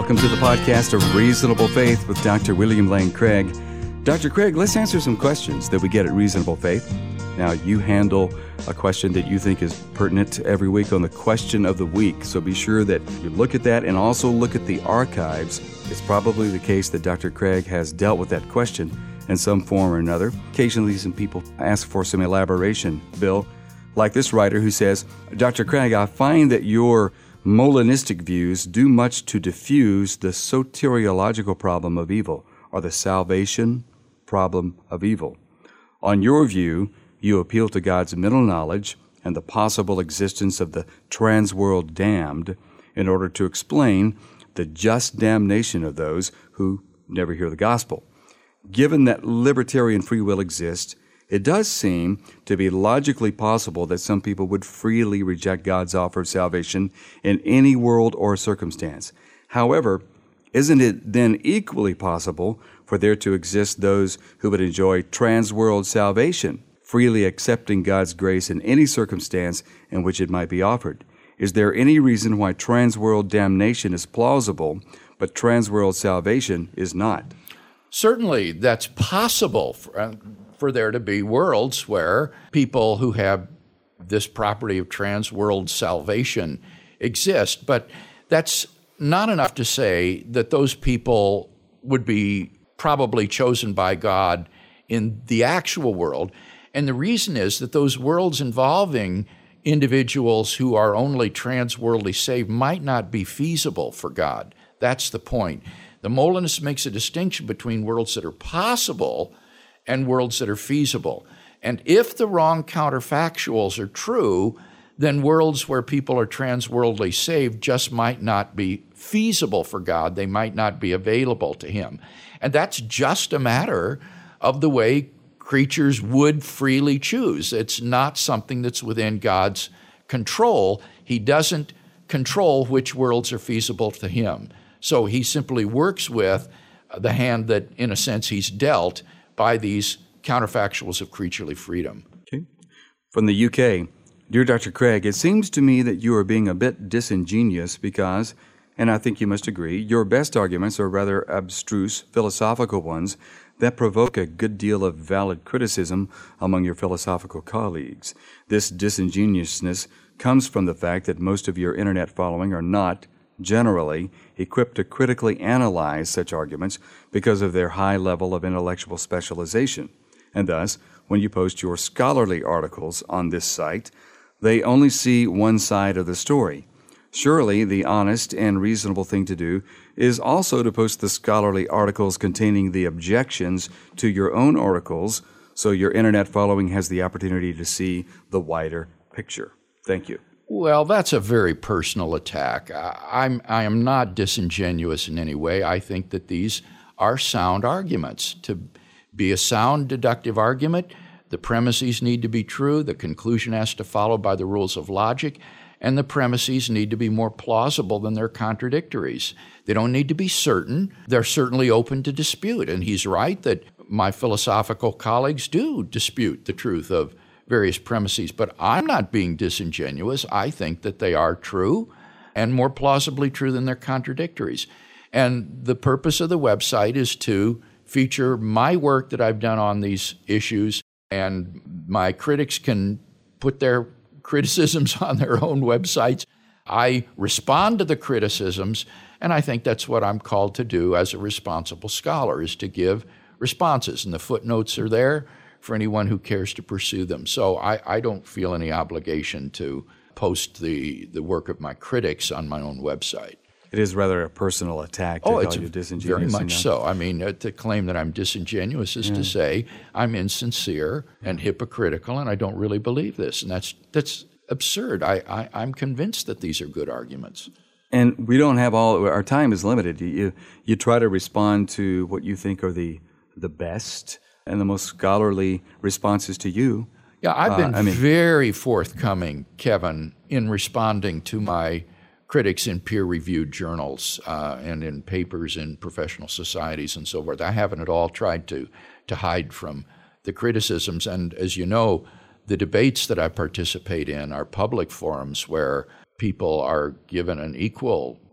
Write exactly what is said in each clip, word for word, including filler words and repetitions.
Welcome to the podcast of Reasonable Faith with Doctor William Lane Craig. Doctor Craig, let's answer some questions that we get at Reasonable Faith. Now, you handle a question that you think is pertinent every week on the Question of the Week, so be sure that you look at that and also look at the archives. It's probably the case that Doctor Craig has dealt with that question in some form or another. Occasionally, some people ask for some elaboration, Bill, like this writer who says, Doctor Craig, I find that your Molinistic views do much to diffuse the soteriological problem of evil, or the salvation problem of evil. On your view, you appeal to God's mental knowledge and the possible existence of the trans-world damned in order to explain the just damnation of those who never hear the gospel. Given that libertarian free will exists, it does seem to be logically possible that some people would freely reject God's offer of salvation in any world or circumstance. However, isn't it then equally possible for there to exist those who would enjoy trans-world salvation, freely accepting God's grace in any circumstance in which it might be offered? Is there any reason why trans-world damnation is plausible, but trans-world salvation is not? Certainly, that's possible for, uh, for there to be worlds where people who have this property of trans-world salvation exist, but that's not enough to say that those people would be probably chosen by God in the actual world. And the reason is that those worlds involving individuals who are only trans-worldly saved might not be feasible for God. That's the point. The Molinist makes a distinction between worlds that are possible and worlds that are feasible. And if the wrong counterfactuals are true, then worlds where people are trans-worldly saved just might not be feasible for God. They might not be available to Him. And that's just a matter of the way creatures would freely choose. It's not something that's within God's control. He doesn't control which worlds are feasible to Him. So He simply works with the hand that, in a sense, He's dealt by these counterfactuals of creaturely freedom. Okay. From the U K, dear Doctor Craig, it seems to me that you are being a bit disingenuous because, and I think you must agree, your best arguments are rather abstruse philosophical ones that provoke a good deal of valid criticism among your philosophical colleagues. This disingenuousness comes from the fact that most of your internet following are not, generally, equipped to critically analyze such arguments because of their high level of intellectual specialization. And thus, when you post your scholarly articles on this site, they only see one side of the story. Surely, the honest and reasonable thing to do is also to post the scholarly articles containing the objections to your own articles so your internet following has the opportunity to see the wider picture. Thank you. Well, that's a very personal attack. I, I'm, I am not disingenuous in any way. I think that these are sound arguments. To be a sound deductive argument, the premises need to be true, the conclusion has to follow by the rules of logic, and the premises need to be more plausible than their contradictories. They don't need to be certain. They're certainly open to dispute. And he's right that my philosophical colleagues do dispute the truth of various premises, but I'm not being disingenuous. I think that they are true and more plausibly true than their contradictories. And the purpose of the website is to feature my work that I've done on these issues, and my critics can put their criticisms on their own websites. I respond to the criticisms, and I think that's what I'm called to do as a responsible scholar, is to give responses. And the footnotes are there for anyone who cares to pursue them. So I, I don't feel any obligation to post the, the work of my critics on my own website. It is rather a personal attack to oh, call it's you disingenuous. Very much you know? so. I mean, uh, to claim that I'm disingenuous is yeah. to say I'm insincere and hypocritical, and I don't really believe this. And that's that's absurd. I, I, I'm convinced that these are good arguments. And we don't have all, our time is limited. You, you try to respond to what you think are the the best and the most scholarly responses to you. Yeah, I've been uh, I mean, very forthcoming, Kevin, in responding to my critics in peer-reviewed journals uh, and in papers in professional societies and so forth. I haven't at all tried to to hide from the criticisms. And as you know, the debates that I participate in are public forums where people are given an equal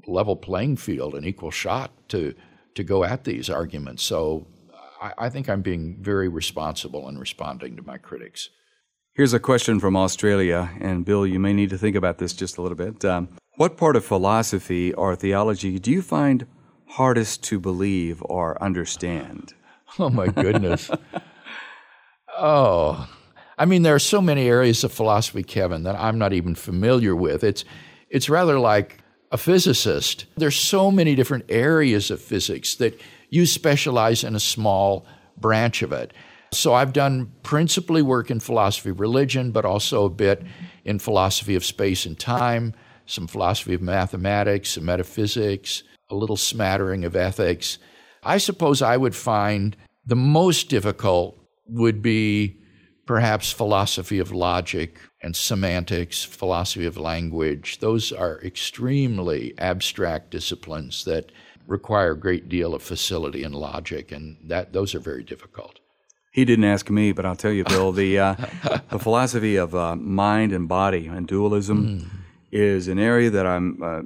level playing field, an equal shot to to go at these arguments. So I, I think I'm being very responsible in responding to my critics. Here's a question from Australia, and Bill, you may need to think about this just a little bit. Um, what part of philosophy or theology do you find hardest to believe or understand? Oh, my goodness. oh, I mean, there are so many areas of philosophy, Kevin, that I'm not even familiar with. It's it's rather like a physicist. There's so many different areas of physics that you specialize in a small branch of it. So I've done principally work in philosophy of religion, but also a bit in philosophy of space and time, some philosophy of mathematics, some metaphysics, a little smattering of ethics. I suppose I would find the most difficult would be perhaps philosophy of logic and semantics, philosophy of language. Those are extremely abstract disciplines that require a great deal of facility and logic, and that those are very difficult. He didn't ask me, but I'll tell you, Bill, the uh, the philosophy of uh, mind and body and dualism mm. is an area that I'm uh,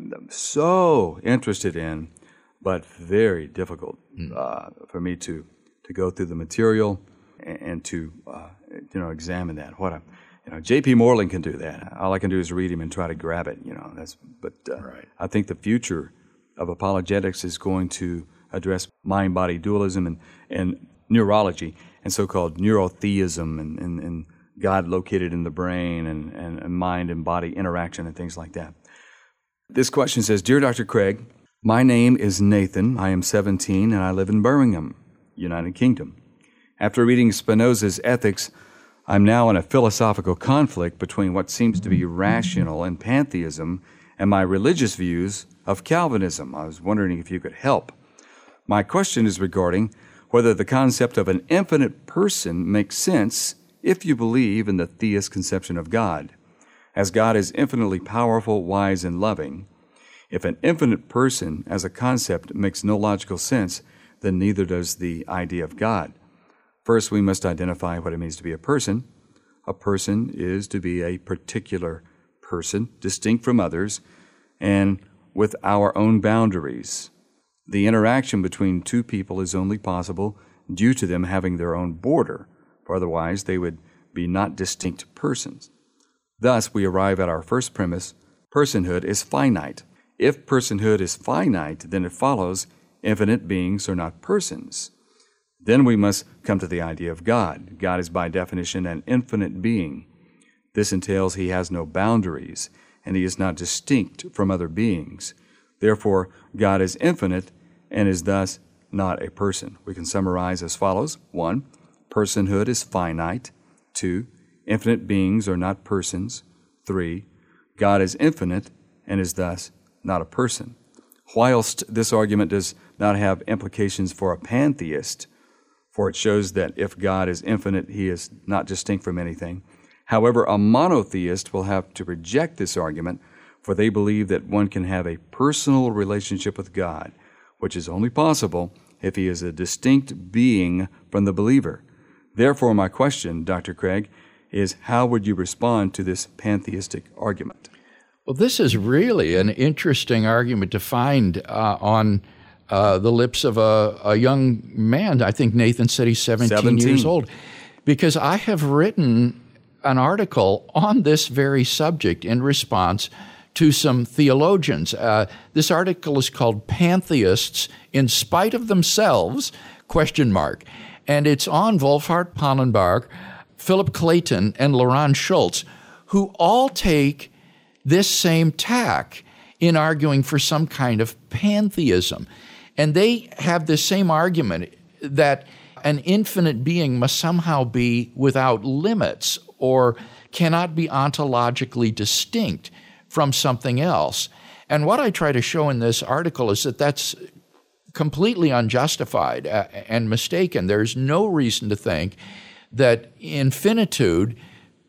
so interested in, but very difficult mm. uh, for me to to go through the material and, and to uh, you know examine that. What a you know, J P. Moreland can do that. All I can do is read him and try to grab it. You know, that's. But uh, right. I think the future of apologetics is going to address mind-body dualism and and neurology and so-called neurotheism and, and, and God located in the brain and, and, and mind and body interaction and things like that. This question says, Dear Doctor Craig, my name is Nathan. I am seventeen and I live in Birmingham, United Kingdom. After reading Spinoza's Ethics, I'm now in a philosophical conflict between what seems to be rational and pantheism and my religious views of Calvinism. I was wondering if you could help. My question is regarding whether the concept of an infinite person makes sense if you believe in the theist conception of God. As God is infinitely powerful, wise, and loving, if an infinite person as a concept makes no logical sense, then neither does the idea of God. First, we must identify what it means to be a person. A person is to be a particular person, distinct from others, and with our own boundaries. The interaction between two people is only possible due to them having their own border, for otherwise they would be not distinct persons. Thus, we arrive at our first premise, personhood is finite. If personhood is finite, then it follows infinite beings are not persons. Then we must come to the idea of God. God is by definition an infinite being. This entails he has no boundaries, and he is not distinct from other beings. Therefore, God is infinite and is thus not a person. We can summarize as follows. One, personhood is finite. Two, infinite beings are not persons. Three, God is infinite and is thus not a person. Whilst this argument does not have implications for a pantheist, for it shows that if God is infinite, he is not distinct from anything. However, a monotheist will have to reject this argument, for they believe that one can have a personal relationship with God, which is only possible if he is a distinct being from the believer. Therefore, my question, Doctor Craig, is how would you respond to this pantheistic argument? Well, this is really an interesting argument to find uh, on uh, the lips of a, a young man. I think Nathan said he's seventeen, seventeen years old, because I have written an article on this very subject in response to some theologians. Uh, this article is called Pantheists in Spite of Themselves, question mark. And it's on Wolfhart Pannenberg, Philip Clayton, and Laurent Schultz, who all take this same tack in arguing for some kind of pantheism. And they have this same argument that an infinite being must somehow be without limits or cannot be ontologically distinct from something else. And what I try to show in this article is that that's completely unjustified and mistaken. There's no reason to think that infinitude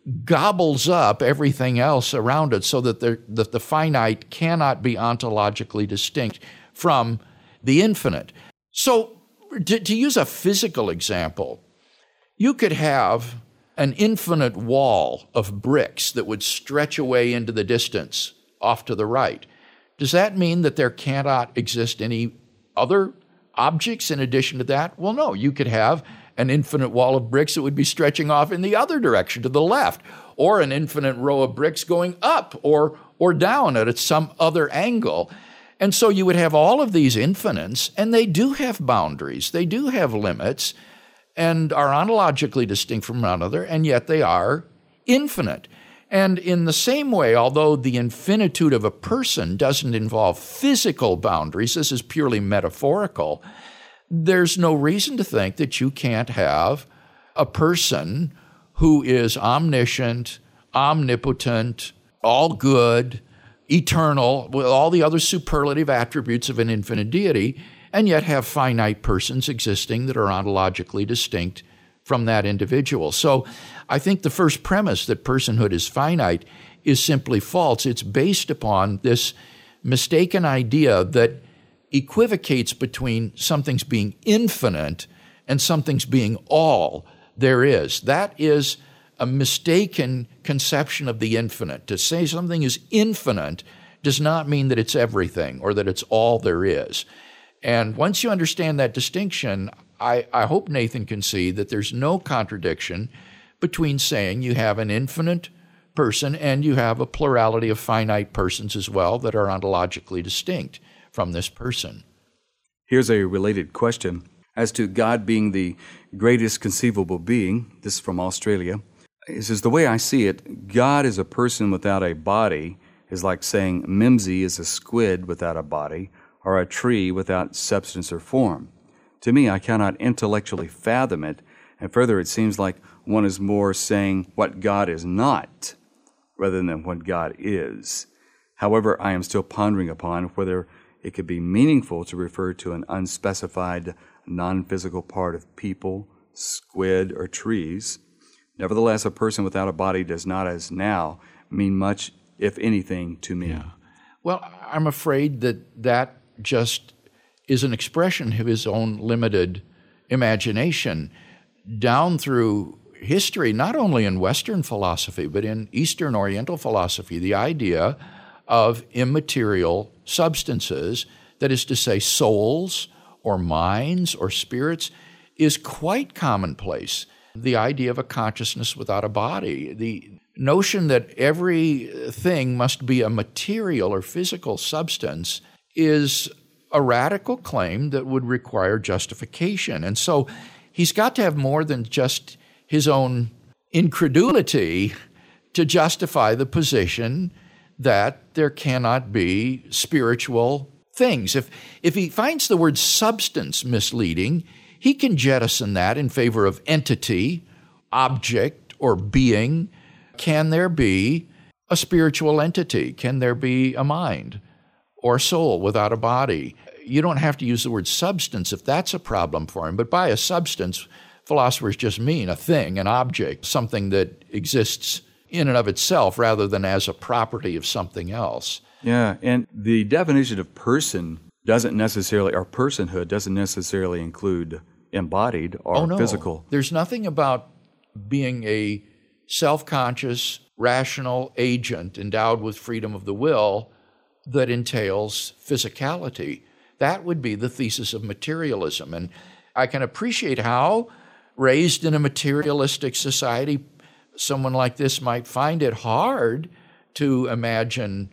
gobbles up everything else around it so that the, that the finite cannot be ontologically distinct from the infinite. So to, to use a physical example, you could have an infinite wall of bricks that would stretch away into the distance off to the right. Does that mean that there cannot exist any other objects in addition to that? Well, no. You could have an infinite wall of bricks that would be stretching off in the other direction to the left, or an infinite row of bricks going up or, or down at some other angle. And so you would have all of these infinites, and they do have boundaries. They do have limits and are ontologically distinct from one another, and yet they are infinite. And in the same way, although the infinitude of a person doesn't involve physical boundaries, this is purely metaphorical, there's no reason to think that you can't have a person who is omniscient, omnipotent, all good, eternal, with all the other superlative attributes of an infinite deity, and yet have finite persons existing that are ontologically distinct from that individual. So I think the first premise that personhood is finite is simply false. It's based upon this mistaken idea that equivocates between something's being infinite and something's being all there is. That is a mistaken conception of the infinite. To say something is infinite does not mean that it's everything or that it's all there is. And once you understand that distinction, I, I hope Nathan can see that there's no contradiction between saying you have an infinite person and you have a plurality of finite persons as well that are ontologically distinct from this person. Here's a related question. As to God being the greatest conceivable being, this is from Australia, it says, the way I see it, God is a person without a body is like saying Mimsy is a squid without a body or a tree without substance or form. To me, I cannot intellectually fathom it, and further, it seems like one is more saying what God is not rather than what God is. However, I am still pondering upon whether it could be meaningful to refer to an unspecified, non-physical part of people, squid, or trees. Nevertheless, a person without a body does not, as now, mean much, if anything, to me. Yeah. Well, I'm afraid that that just is an expression of his own limited imagination. Down through history, not only in Western philosophy, but in Eastern Oriental philosophy, the idea of immaterial substances, that is to say souls or minds or spirits, is quite commonplace. The idea of a consciousness without a body, the notion that everything must be a material or physical substance is a radical claim that would require justification. And so he's got to have more than just his own incredulity to justify the position that there cannot be spiritual things. If, if he finds the word substance misleading, he can jettison that in favor of entity, object, or being. Can there be a spiritual entity? Can there be a mind or soul without a body? You don't have to use the word substance if that's a problem for him, but by a substance, philosophers just mean a thing, an object, something that exists in and of itself rather than as a property of something else. Yeah, and the definition of person doesn't necessarily, or personhood doesn't necessarily include embodied or oh, no. physical. There's nothing about being a self-conscious, rational agent endowed with freedom of the will that entails physicality. That would be the thesis of materialism. And I can appreciate how, raised in a materialistic society, someone like this might find it hard to imagine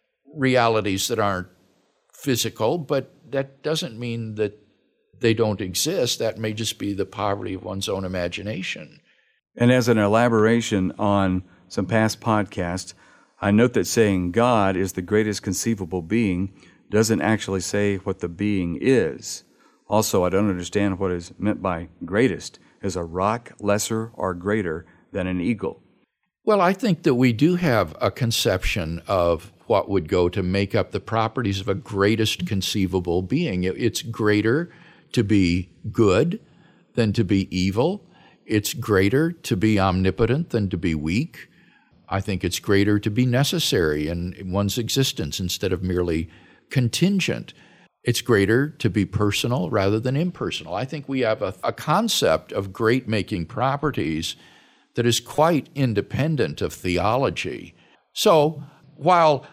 realities that aren't physical, but that doesn't mean that they don't exist. That may just be the poverty of one's own imagination. And as an elaboration on some past podcasts, I note that saying God is the greatest conceivable being doesn't actually say what the being is. Also, I don't understand what is meant by greatest. Is a rock lesser or greater than an eagle? Well, I think that we do have a conception of what would go to make up the properties of a greatest conceivable being. It's greater to be good than to be evil. It's greater to be omnipotent than to be weak. I think it's greater to be necessary in one's existence instead of merely contingent. It's greater to be personal rather than impersonal. I think we have a, a concept of great-making properties that is quite independent of theology. So while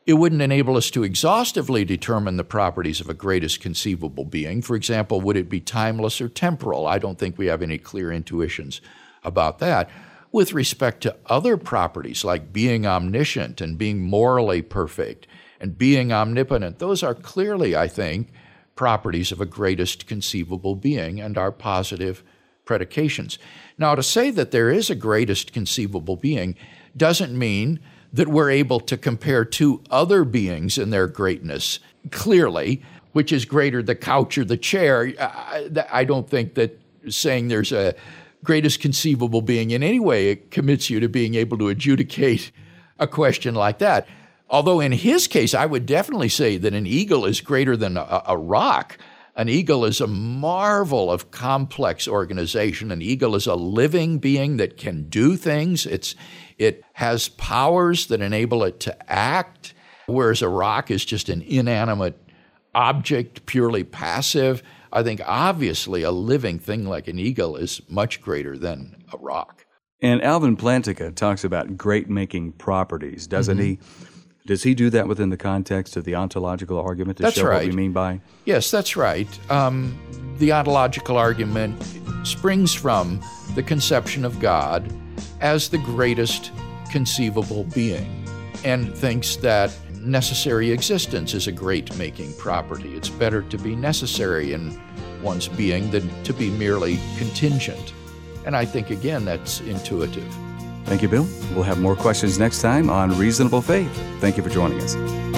it wouldn't enable us to exhaustively determine the properties of a greatest conceivable being. For example, would it be timeless or temporal? I don't think we have any clear intuitions about that. With respect to other properties like being omniscient and being morally perfect and being omnipotent, those are clearly, I think, properties of a greatest conceivable being and are positive predications. Now, to say that there is a greatest conceivable being doesn't mean that we're able to compare two other beings in their greatness clearly, which is greater, the couch or the chair. I, I don't think that saying there's a greatest conceivable being in any way it commits you to being able to adjudicate a question like that. Although in his case, I would definitely say that an eagle is greater than a, a rock. An eagle is a marvel of complex organization. An eagle is a living being that can do things. It's, it has powers that enable it to act, whereas a rock is just an inanimate object, purely passive. I think obviously a living thing like an eagle is much greater than a rock. And Alvin Plantinga talks about great-making properties, doesn't mm-hmm. he? Does he do that within the context of the ontological argument to that's show right. what we mean by? Yes, that's right. Um, the ontological argument springs from the conception of God as the greatest conceivable being and thinks that necessary existence is a great-making property. It's better to be necessary in one's being than to be merely contingent. And I think, again, that's intuitive. Thank you, Bill. We'll have more questions next time on Reasonable Faith. Thank you for joining us.